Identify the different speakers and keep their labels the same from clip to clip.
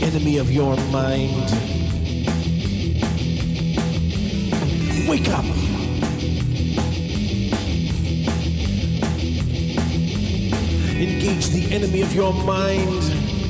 Speaker 1: enemy of your mind. Wake up. Engage the enemy of your mind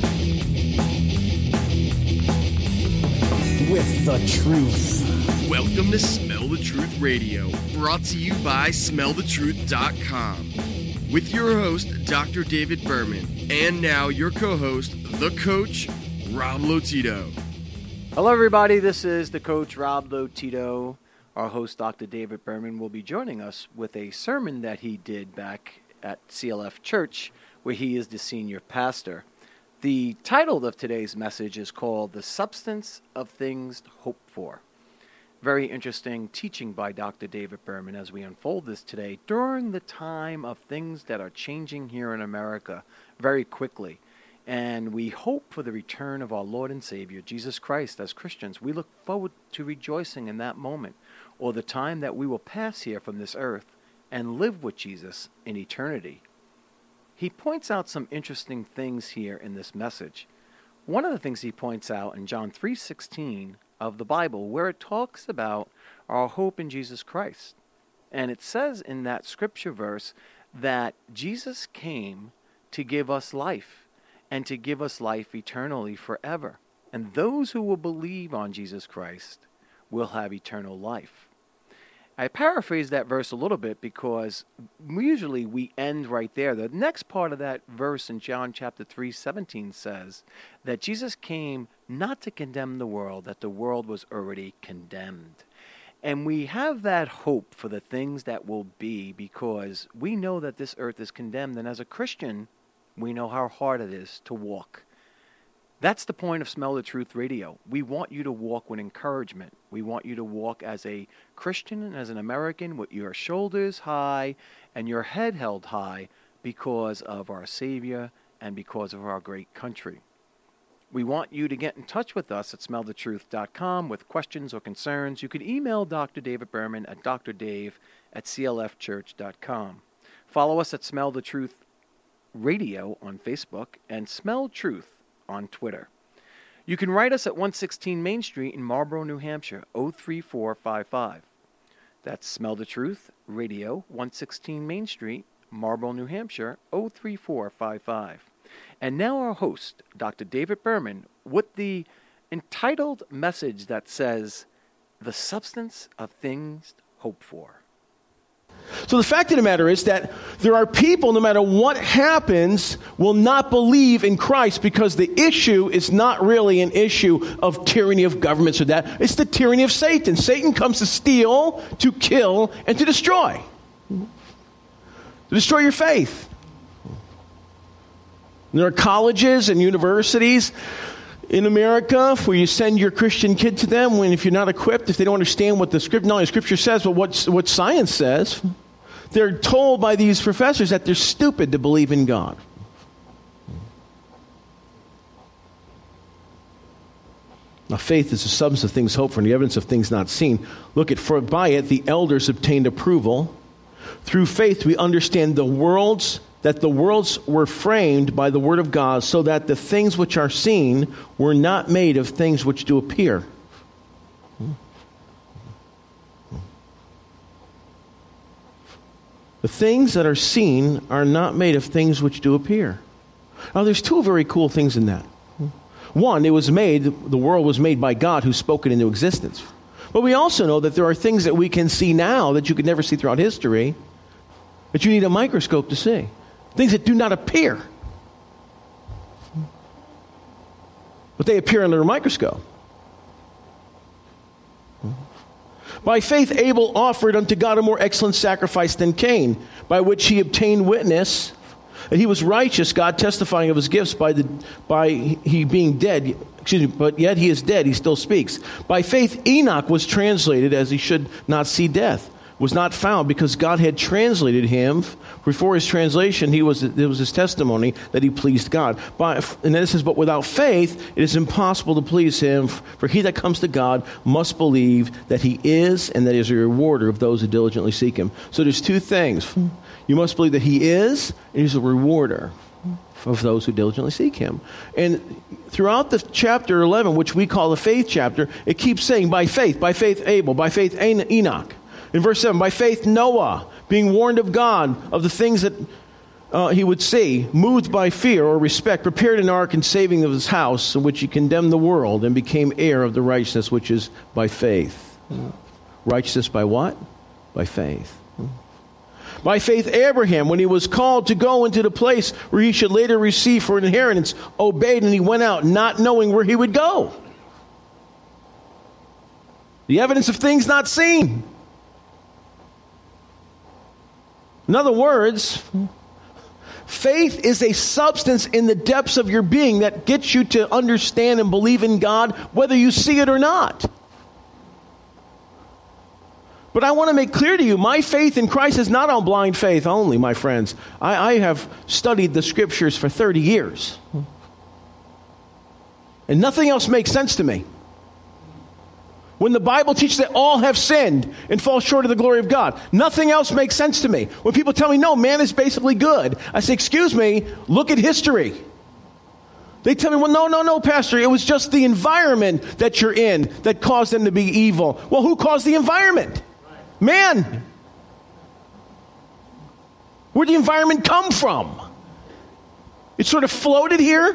Speaker 1: with the truth.
Speaker 2: Welcome to Smell the Truth Radio, brought to you by SmellTheTruth.com. With your host, Dr. David Berman, and now your co-host, the Coach, Rob Lotito.
Speaker 3: Hello, everybody. This is the Coach, Rob Lotito. Our host, Dr. David Berman, will be joining us with a sermon that he did back at CLF Church, where he is the senior pastor. The title of today's message is called The Substance of Things Hoped For. Very interesting teaching by Dr. David Berman as we unfold this today during the time of things that are changing here in America very quickly. And we hope for the return of our Lord and Savior, Jesus Christ. As Christians, we look forward to rejoicing in that moment, or the time that we will pass here from this earth and live with Jesus in eternity. He points out some interesting things here in this message. One of the things he points out in John 3:16 of the Bible, where it talks about our hope in Jesus Christ. And it says in that scripture verse that Jesus came to give us life, and to give us life eternally forever. And those who will believe on Jesus Christ will have eternal life. I paraphrase that verse a little bit because usually we end right there. The next part of that verse in John chapter 3:17 says that Jesus came not to condemn the world, that the world was already condemned. And we have that hope for the things that will be because we know that this earth is condemned. And as a Christian, we know how hard it is to walk. That's the point of Smell the Truth Radio. We want you to walk with encouragement. We want you to walk as a Christian and as an American with your shoulders high and your head held high because of our Savior and because of our great country. We want you to get in touch with us at SmellTheTruth.com with questions or concerns. You can email Dr. David Berman at drdave@clfchurch.com. Follow us at Smell the Truth Radio on Facebook and Smell Truth on Twitter. You can write us at 116 Main Street in Marlborough, New Hampshire, 03455. That's Smell the Truth Radio, 116 Main Street, Marlborough, New Hampshire, 03455. And now our host, Dr. David Berman, with the entitled message that says, The Substance of Things Hoped For.
Speaker 4: So the fact of the matter is that there are people, no matter what happens, will not believe in Christ because the issue is not really an issue of tyranny of governments or that. It's the tyranny of Satan. Satan comes to steal, to kill, and to destroy. To destroy your faith. There are colleges and universities in America where you send your Christian kid to them when if you're not equipped, if they don't understand what the not only Scripture says, but what science says, they're told by these professors that they're stupid to believe in God. Now, faith is the substance of things hoped for and the evidence of things not seen. Look at, for by it the elders obtained approval. Through faith we understand that the worlds were framed by the word of God, so that the things which are seen were not made of things which do appear. The things that are seen are not made of things which do appear. Now, there's two very cool things in that. One, the world was made by God who spoke it into existence. But we also know that there are things that we can see now that you could never see throughout history, that you need a microscope to see. Things that do not appear. But they appear under a microscope. By faith Abel offered unto God a more excellent sacrifice than Cain, by which he obtained witness that he was righteous, God testifying of his gifts by he being dead. But yet he is dead, he still speaks. By faith Enoch was translated as he should not see death. Was not found because God had translated him. Before his translation, it was his testimony that he pleased God. And then it says, but without faith, it is impossible to please him. For he that comes to God must believe that he is, and that he is a rewarder of those who diligently seek him. So there's two things. You must believe that he is, and he's a rewarder. of those who diligently seek him. And throughout the chapter 11, which we call the faith chapter, it keeps saying, by faith Abel, by faith Enoch. In verse 7, by faith Noah, being warned of God of the things that he would see, moved by fear or respect, prepared an ark in saving of his house, in which he condemned the world and became heir of the righteousness which is by faith. Righteousness by what? By faith. By faith Abraham, when he was called to go into the place where he should later receive for an inheritance, obeyed, and he went out not knowing where he would go. The evidence of things not seen. In other words, faith is a substance in the depths of your being that gets you to understand and believe in God whether you see it or not. But I want to make clear to you, my faith in Christ is not on blind faith only, my friends. I have studied the Scriptures for 30 years. And nothing else makes sense to me. When the Bible teaches that all have sinned and fall short of the glory of God, nothing else makes sense to me. When people tell me, no, man is basically good, I say, excuse me, look at history. They tell me, well, no, Pastor, it was just the environment that you're in that caused them to be evil. Well, who caused the environment? Man. Where'd the environment come from? It sort of floated here.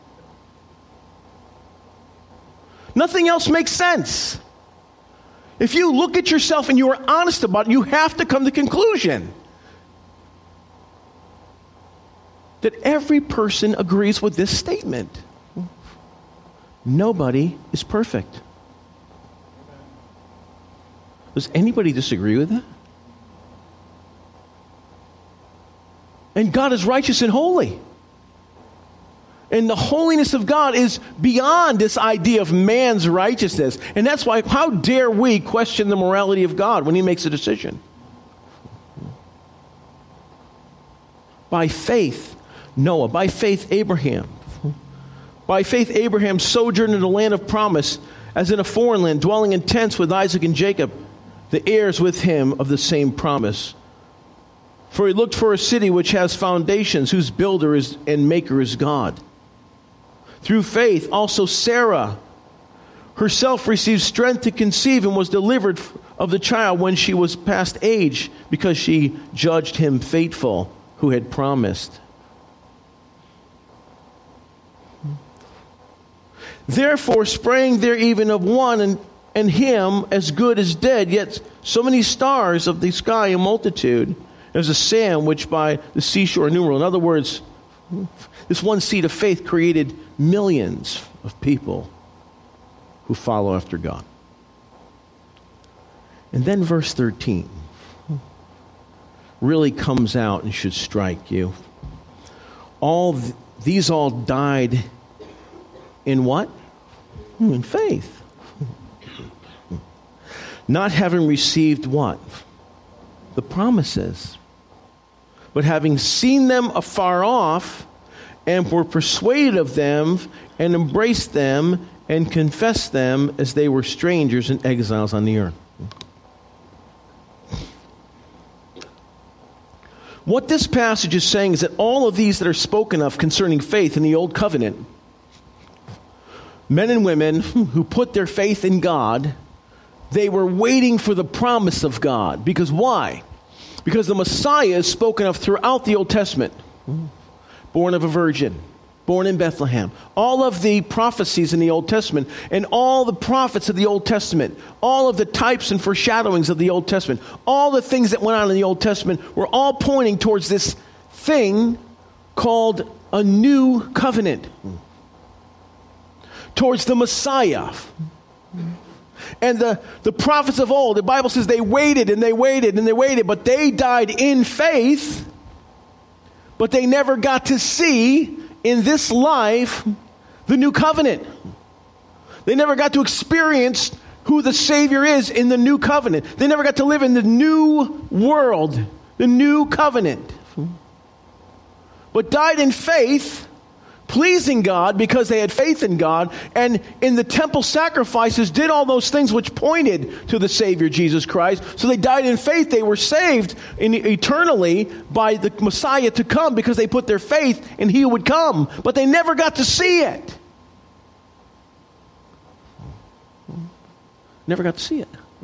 Speaker 4: Nothing else makes sense. If you look at yourself and you are honest about it, you have to come to the conclusion that every person agrees with this statement. Nobody is perfect. Does anybody disagree with that? And God is righteous and holy. And the holiness of God is beyond this idea of man's righteousness. And that's why, how dare we question the morality of God when he makes a decision? By faith, Noah. By faith, Abraham. By faith, Abraham sojourned in the land of promise, as in a foreign land, dwelling in tents with Isaac and Jacob, the heirs with him of the same promise. For he looked for a city which has foundations, whose builder is and maker is God. Through faith, also Sarah herself received strength to conceive and was delivered of the child when she was past age, because she judged him faithful who had promised. Therefore sprang there even of one, and him as good as dead, yet so many stars of the sky a multitude, as the sand which by the seashore innumerable. In other words, this one seed of faith created millions of people who follow after God. And then verse 13 really comes out and should strike you. These all died in what? In faith. Not having received what? The promises. But having seen them afar off, and were persuaded of them, and embraced them, and confessed them as they were strangers and exiles on the earth. What this passage is saying is that all of these that are spoken of concerning faith in the Old Covenant, men and women who put their faith in God, they were waiting for the promise of God. Because why? Because the Messiah is spoken of throughout the Old Testament. Born of a virgin, born in Bethlehem. All of the prophecies in the Old Testament and all the prophets of the Old Testament, all of the types and foreshadowings of the Old Testament, all the things that went on in the Old Testament were all pointing towards this thing called a new covenant. Towards the Messiah. And the prophets of old, the Bible says they waited and they waited and they waited, but they died in faith, but they never got to see in this life the new covenant. They never got to experience who the Savior is in the new covenant. They never got to live in the new world, the new covenant. But died in faith, pleasing God because they had faith in God, and in the temple sacrifices did all those things which pointed to the Savior Jesus Christ. So they died in faith. They were saved eternally by the Messiah to come because they put their faith in He who would come. But they never got to see it. Never got to see it.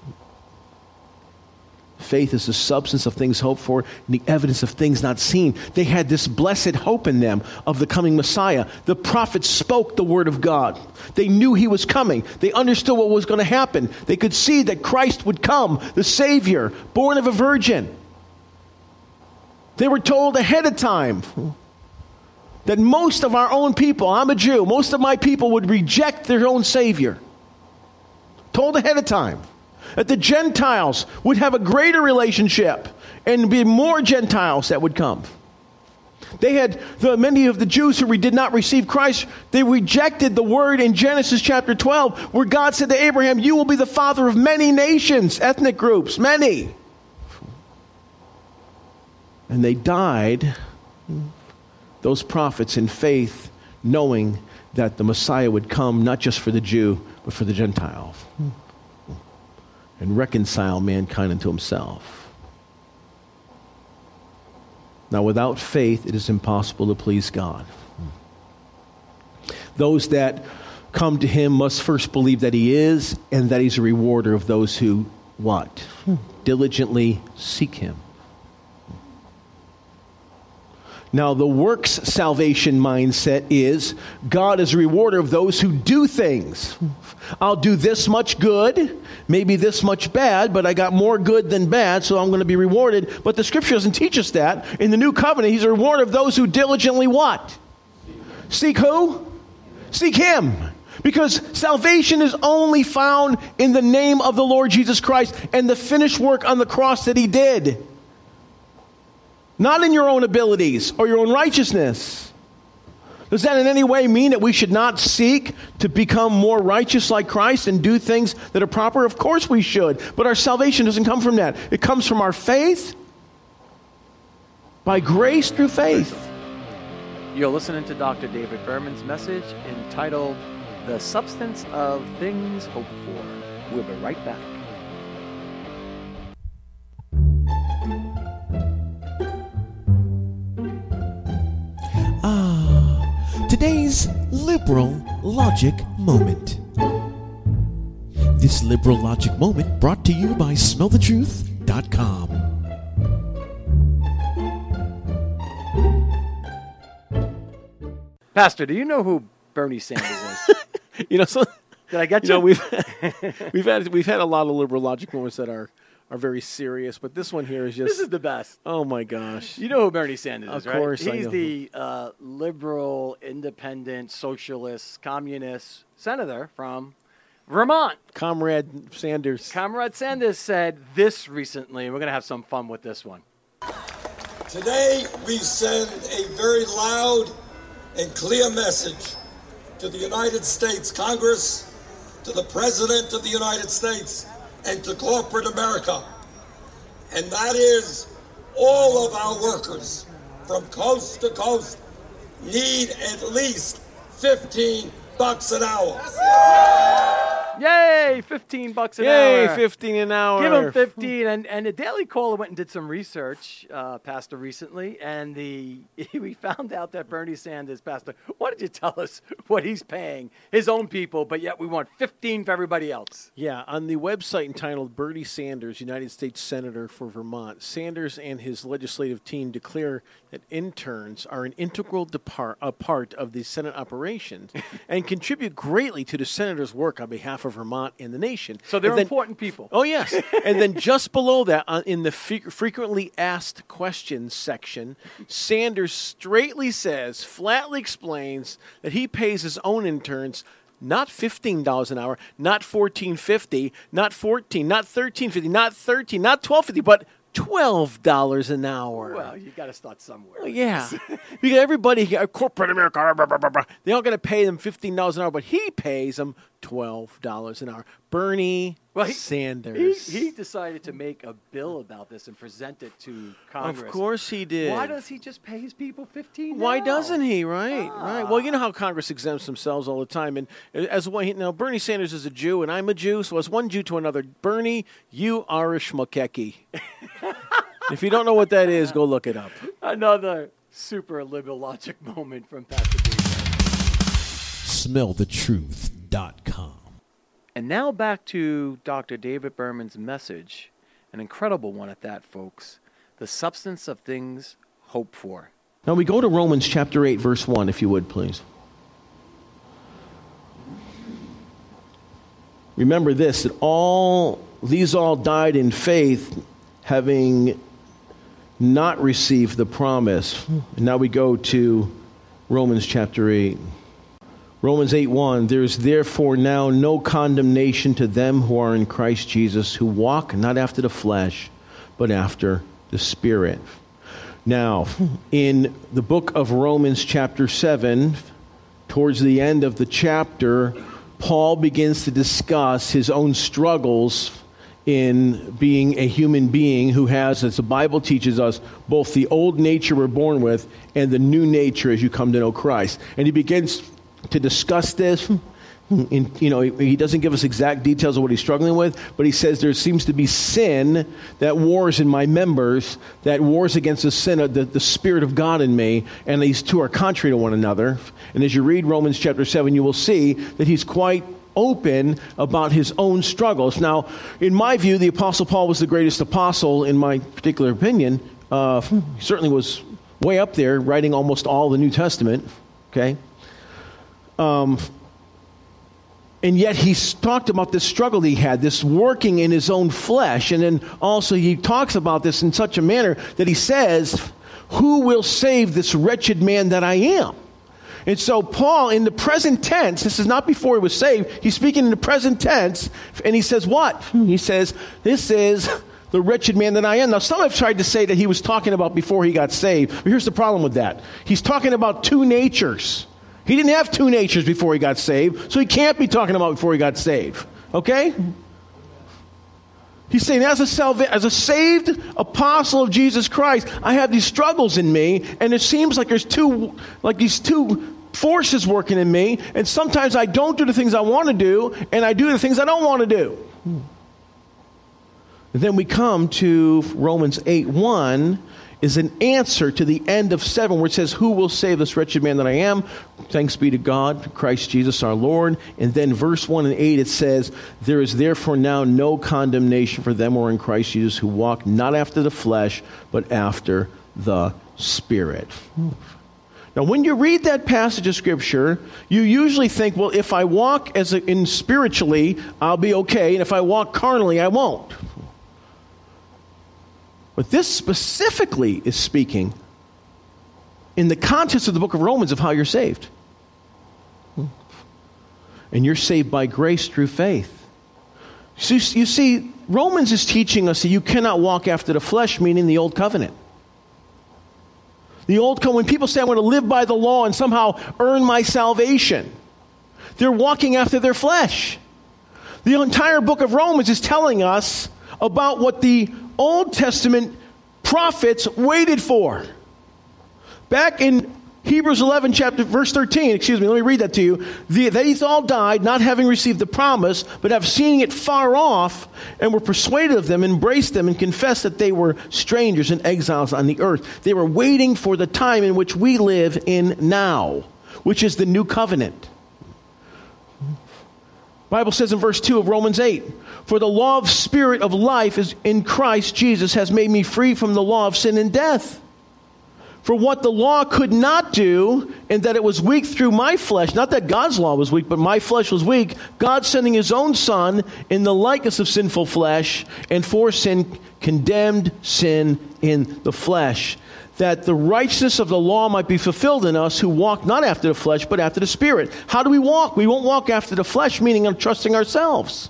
Speaker 4: Faith is the substance of things hoped for and the evidence of things not seen. They had this blessed hope in them of the coming Messiah. The prophets spoke the word of God. They knew He was coming. They understood what was going to happen. They could see that Christ would come, the Savior, born of a virgin. They were told ahead of time that most of our own people, I'm a Jew, most of my people would reject their own Savior. Told ahead of time. That the Gentiles would have a greater relationship and be more Gentiles that would come. They had many of the Jews who did not receive Christ. They rejected the word in Genesis chapter 12 where God said to Abraham, you will be the father of many nations, ethnic groups, many. And they died, those prophets, in faith, knowing that the Messiah would come not just for the Jew, but for the Gentile. And reconcile mankind unto Himself. Now, without faith, it is impossible to please God. Those that come to Him must first believe that He is, and that He's a rewarder of those who, what? Diligently seek Him. Now, the works salvation mindset is God is a rewarder of those who do things. I'll do this much good, maybe this much bad, but I got more good than bad, so I'm going to be rewarded. But the Scripture doesn't teach us that. In the New Covenant, He's a rewarder of those who diligently what? Seek who? Seek Him. Because salvation is only found in the name of the Lord Jesus Christ and the finished work on the cross that He did. Not in your own abilities or your own righteousness. Does that in any way mean that we should not seek to become more righteous like Christ and do things that are proper? Of course we should. But our salvation doesn't come from that. It comes from our faith, by grace through faith.
Speaker 3: You're listening to Dr. David Berman's message entitled, The Substance of Things Hoped For. We'll be right back.
Speaker 1: Today's Liberal Logic Moment. This Liberal Logic Moment brought to you by SmellTheTruth.com.
Speaker 3: Pastor, do you know who Bernie Sanders is?
Speaker 5: You know, so
Speaker 3: Did I get you?
Speaker 5: know, we've had a lot of Liberal Logic moments that are very serious, but this one here is just...
Speaker 3: This is the best.
Speaker 5: Oh, my gosh.
Speaker 3: You know who Bernie Sanders is, right?
Speaker 5: Of course I
Speaker 3: He's
Speaker 5: know.
Speaker 3: the liberal, independent, socialist, communist senator from Vermont.
Speaker 5: Comrade Sanders.
Speaker 3: Comrade Sanders said this recently, and we're going to have some fun with this one.
Speaker 6: Today, we send a very loud and clear message to the United States Congress, to the President of the United States, and to corporate America. And that is all of our workers from coast to coast need at least $15 an hour.
Speaker 3: Yay, $15 an
Speaker 5: Yay,
Speaker 3: hour.
Speaker 5: 15 an hour.
Speaker 3: Give him 15. And the Daily Caller went and did some research, Pastor, recently, and we found out that Bernie Sanders, Pastor, why don't you tell us what he's paying his own people, but yet we want 15 for everybody else?
Speaker 5: Yeah, on the website entitled Bernie Sanders, United States Senator for Vermont, Sanders and his legislative team declare that interns are an integral part of the Senate operations and contribute greatly to the senator's work on behalf of Vermont and the nation.
Speaker 3: So they're
Speaker 5: And then-
Speaker 3: important people.
Speaker 5: Oh, yes. And then just below that, in the frequently asked questions section, Sanders straightly says, flatly explains that he pays his own interns not $15 an hour, not $14.50, not $14, not $13.50, not $13, not $12.50, but $12 an hour.
Speaker 3: Well, you got to start somewhere.
Speaker 5: Well, yeah. Because everybody, corporate America, blah, blah, blah, blah, they all got to pay them $15 an hour, but he pays them $12 an hour. Bernie,
Speaker 3: Well,
Speaker 5: Sanders.
Speaker 3: He decided to make a bill about this and present it to Congress.
Speaker 5: Of course he did.
Speaker 3: Why does he just pay his people $15?
Speaker 5: Why doesn't he? Right, right. Well, you know how Congress exempts themselves all the time. And as one, now Bernie Sanders is a Jew, and I'm a Jew. So as one Jew to another, Bernie, you are a schmuckeki. If you don't know what that is, go look it up.
Speaker 3: Another super liberal logic moment from Pastor David.
Speaker 1: SmellTheTruth.com.
Speaker 3: And now back to Dr. David Berman's message, an incredible one at that, folks. The substance of things hoped for.
Speaker 4: Now we go to Romans chapter 8, verse 1, if you would, please. Remember this, that these all died in faith, having not received the promise. And now we go to Romans chapter 8. Romans 8:1, there is therefore now no condemnation to them who are in Christ Jesus, who walk not after the flesh, but after the Spirit. Now, in the book of Romans chapter 7, towards the end of the chapter, Paul begins to discuss his own struggles in being a human being who has, as the Bible teaches us, both the old nature we're born with and the new nature as you come to know Christ. And he begins to discuss this. He doesn't give us exact details of what he's struggling with, but he says there seems to be sin that wars in my members, that wars against the sin of the Spirit of God in me, and these two are contrary to one another. And as you read Romans chapter 7, you will see that he's quite open about his own struggles. Now, in my view, the Apostle Paul was the greatest apostle, in my particular opinion. He certainly was way up there, writing almost all the New Testament, okay? And yet he talked about this struggle he had, this working in his own flesh. And then also he talks about this in such a manner that he says, who will save this wretched man that I am? And so Paul, in the present tense, this is not before he was saved, he's speaking in the present tense, and he says what? He says, this is the wretched man that I am. Now, some have tried to say that he was talking about before he got saved. But here's the problem with that. He's talking about two natures. He didn't have two natures before he got saved, so he can't be talking about before he got saved. Okay? He's saying, as a saved apostle of Jesus Christ, I have these struggles in me, and it seems like there's these two forces working in me, and sometimes I don't do the things I want to do, and I do the things I don't want to do. And then we come to Romans 8:1, is an answer to the end of 7, where it says, who will save this wretched man that I am? Thanks be to God, Christ Jesus our Lord. And then verse 1 and 8, it says, there is therefore now no condemnation for them who are in Christ Jesus, who walk not after the flesh, but after the Spirit. Now, when you read that passage of Scripture, you usually think, well, if I walk in spiritually, I'll be okay, and if I walk carnally, I won't. But this specifically is speaking in the context of the book of Romans of how you're saved. And you're saved by grace through faith. So you see, Romans is teaching us that you cannot walk after the flesh, meaning the old covenant. The old covenant, when people say, I want to live by the law and somehow earn my salvation, they're walking after their flesh. The entire book of Romans is telling us about what the Old Testament prophets waited for. Back in Hebrews 11, verse 13, let me read that to you. They all died, not having received the promise, but have seen it far off, and were persuaded of them, embraced them, and confessed that they were strangers and exiles on the earth. They were waiting for the time in which we live in now, which is the new covenant. The Bible says in verse 2 of Romans 8, for the law of spirit of life is in Christ Jesus has made me free from the law of sin and death. For what the law could not do, in that it was weak through my flesh, not that God's law was weak, but my flesh was weak, God sending his own Son in the likeness of sinful flesh, and for sin condemned sin in the flesh, that the righteousness of the law might be fulfilled in us who walk not after the flesh, but after the Spirit. How do we walk? We won't walk after the flesh, meaning I'm trusting ourselves.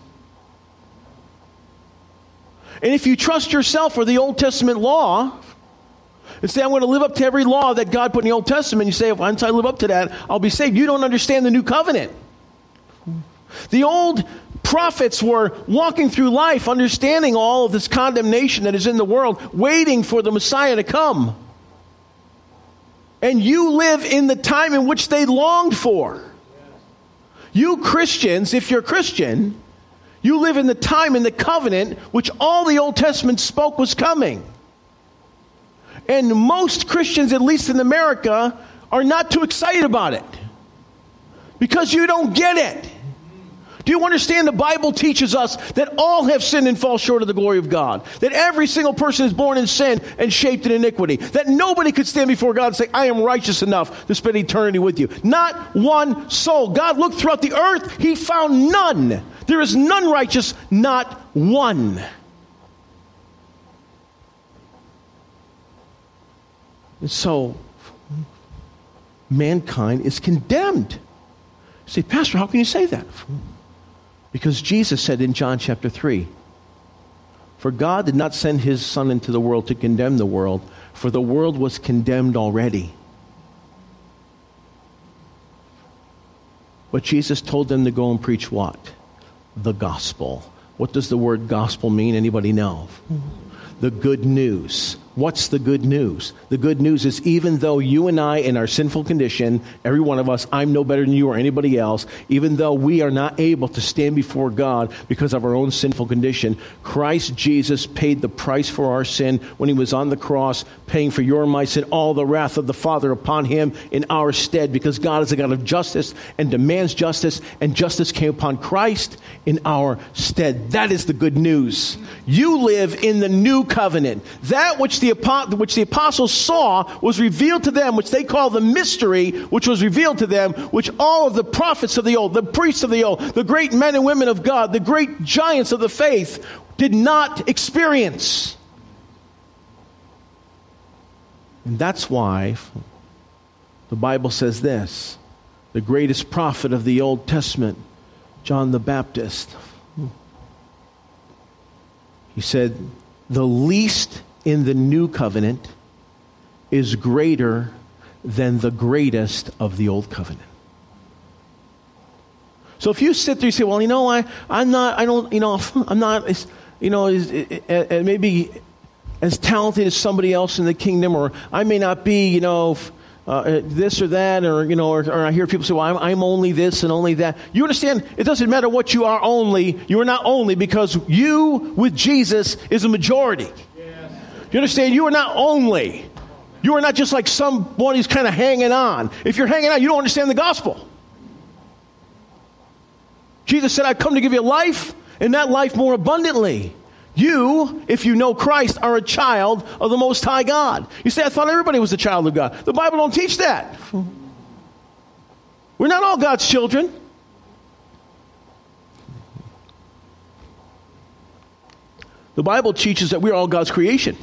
Speaker 4: And if you trust yourself or the Old Testament law, and say, I'm going to live up to every law that God put in the Old Testament, you say, once I live up to that, I'll be saved. You don't understand the new covenant. The old prophets were walking through life, understanding all of this condemnation that is in the world, waiting for the Messiah to come. And you live in the time in which they longed for. You Christians, if you're Christian, you live in the time in the covenant which all the Old Testament spoke was coming. And most Christians, at least in America, are not too excited about it. Because you don't get it. Do you understand the Bible teaches us that all have sinned and fall short of the glory of God? That every single person is born in sin and shaped in iniquity. That nobody could stand before God and say, I am righteous enough to spend eternity with you. Not one soul. God looked throughout the earth. He found none. There is none righteous, not one. And so, mankind is condemned. You say, Pastor, how can you say that? Because Jesus said in John chapter 3, for God did not send his Son into the world to condemn the world, for the world was condemned already. But Jesus told them to go and preach what? The gospel. What does the word gospel mean? Anybody know? The good news. What's the good news? The good news is even though you and I in our sinful condition, every one of us, I'm no better than you or anybody else, even though we are not able to stand before God because of our own sinful condition, Christ Jesus paid the price for our sin when he was on the cross, paying for your and my sin, all the wrath of the Father upon him in our stead, because God is a God of justice and demands justice, and justice came upon Christ in our stead. That is the good news. You live in the new covenant. That which the apostles saw was revealed to them, which they call the mystery, which was revealed to them, which all of the prophets of the old, the priests of the old, the great men and women of God, the great giants of the faith did not experience. And that's why the Bible says this, the greatest prophet of the Old Testament, John the Baptist, he said, the least in the new covenant is greater than the greatest of the old covenant. So if you sit there and say, well, you know, I'm not maybe as talented as somebody else in the kingdom, or I may not be, this or that, or I hear people say, well, I'm only this and only that. You understand, it doesn't matter what you are only. You are not only, because you with Jesus is a majority. Yes. You understand, you are not only. You are not just like someone who's kind of hanging on. If you're hanging on, you don't understand the gospel. Jesus said, I've come to give you life, and that life more abundantly. You, if you know Christ, are a child of the Most High God. You say, I thought everybody was a child of God. The Bible don't teach that. We're not all God's children. The Bible teaches that we're all God's creation.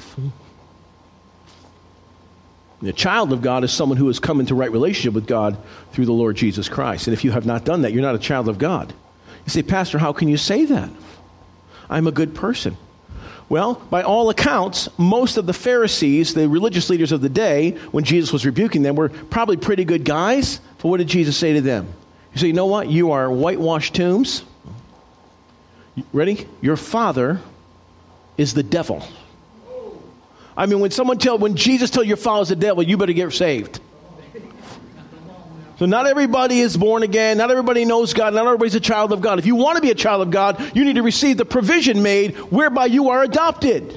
Speaker 4: The child of God is someone who has come into right relationship with God through the Lord Jesus Christ. And if you have not done that, you're not a child of God. You say, Pastor, how can you say that? I'm a good person. Well, by all accounts, most of the Pharisees, the religious leaders of the day, when Jesus was rebuking them, were probably pretty good guys. But what did Jesus say to them? He said, you know what? You are whitewashed tombs. Ready? Your father is the devil. I mean, when Jesus tells your father's the devil, you better get saved. So not everybody is born again. Not everybody knows God. Not everybody's a child of God. If you want to be a child of God, you need to receive the provision made whereby you are adopted.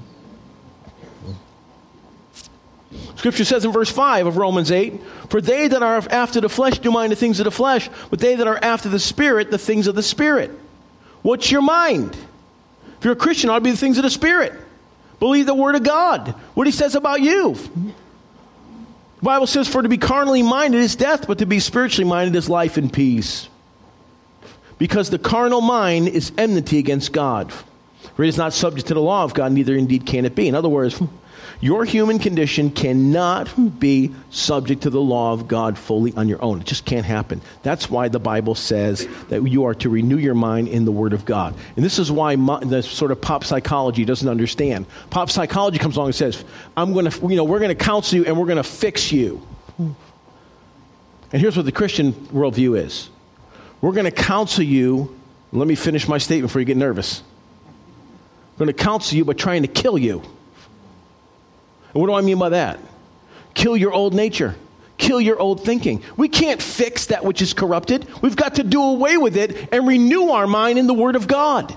Speaker 4: Scripture says in verse 5 of Romans 8, for they that are after the flesh do mind the things of the flesh, but they that are after the Spirit, the things of the Spirit. What's your mind? If you're a Christian, it ought to be the things of the Spirit. Believe the Word of God, what He says about you. The Bible says, for to be carnally minded is death, but to be spiritually minded is life and peace. Because the carnal mind is enmity against God. For it is not subject to the law of God, neither indeed can it be. In other words, your human condition cannot be subject to the law of God fully on your own. It just can't happen. That's why the Bible says that you are to renew your mind in the Word of God. And this is why the sort of pop psychology doesn't understand. Pop psychology comes along and says, we're going to counsel you and we're going to fix you. And here's what the Christian worldview is. We're going to counsel you Let me finish my statement before you get nervous. I'm going to counsel you by trying to kill you. And what do I mean by that? Kill your old nature. Kill your old thinking. We can't fix that which is corrupted. We've got to do away with it and renew our mind in the Word of God.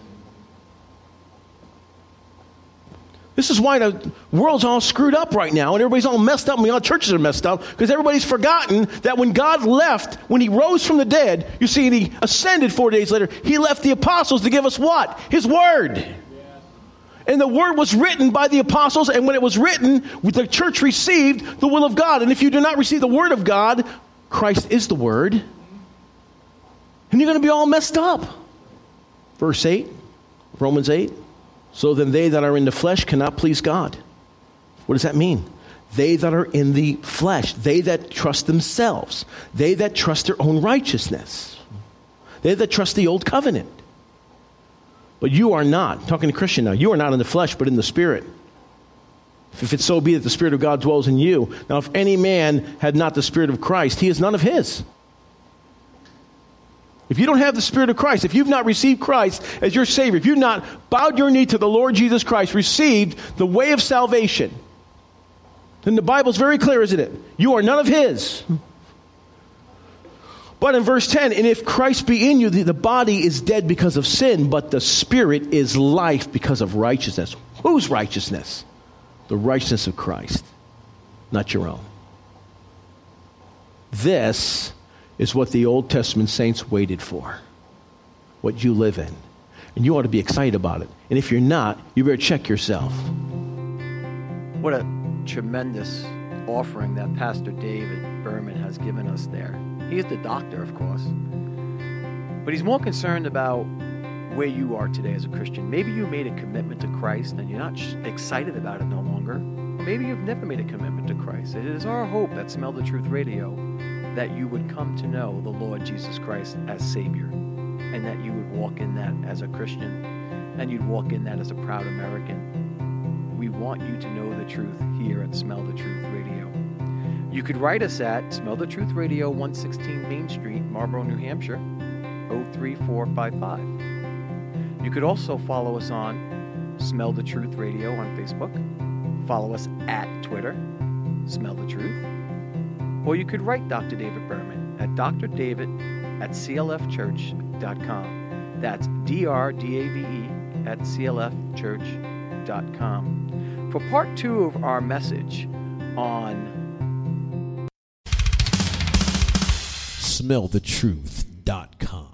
Speaker 4: This is why the world's all screwed up right now, and everybody's all messed up, and all churches are messed up, because everybody's forgotten that when God left, when he rose from the dead, you see, and he ascended 4 days later, he left the apostles to give us what? His Word. And the Word was written by the apostles, and when it was written, the church received the will of God. And if you do not receive the Word of God, Christ is the Word, and you're going to be all messed up. Verse 8, Romans 8. So then they that are in the flesh cannot please God. What does that mean? They that are in the flesh, they that trust themselves, they that trust their own righteousness, they that trust the old covenant. But you are not, I'm talking to Christian now, you are not in the flesh but in the Spirit. If it so be that the Spirit of God dwells in you. Now if any man had not the Spirit of Christ, he is none of his. If you don't have the Spirit of Christ, if you've not received Christ as your Savior, if you've not bowed your knee to the Lord Jesus Christ, received the way of salvation, then the Bible's very clear, isn't it? You are none of his. But in verse 10, and if Christ be in you, the body is dead because of sin, but the Spirit is life because of righteousness. Whose righteousness? The righteousness of Christ, not your own. This is what the Old Testament saints waited for, what you live in. And you ought to be excited about it. And if you're not, you better check yourself.
Speaker 3: What a tremendous offering that Pastor David Berman has given us there. He is the doctor, of course. But he's more concerned about where you are today as a Christian. Maybe you made a commitment to Christ and you're not excited about it no longer. Or maybe you've never made a commitment to Christ. It is our hope at Smell the Truth Radio that you would come to know the Lord Jesus Christ as Savior, and that you would walk in that as a Christian, and you'd walk in that as a proud American. We want you to know the truth here at Smell the Truth Radio. You could write us at Smell the Truth Radio, 116 Main Street, Marlborough, New Hampshire, 03455. You could also follow us on Smell the Truth Radio on Facebook. Follow us at Twitter, Smell the Truth. Or you could write Dr. David Berman at drdave@clfchurch.com. That's DRDAVE@clfchurch.com. For part 2 of our message on
Speaker 1: SmellTheTruth.com.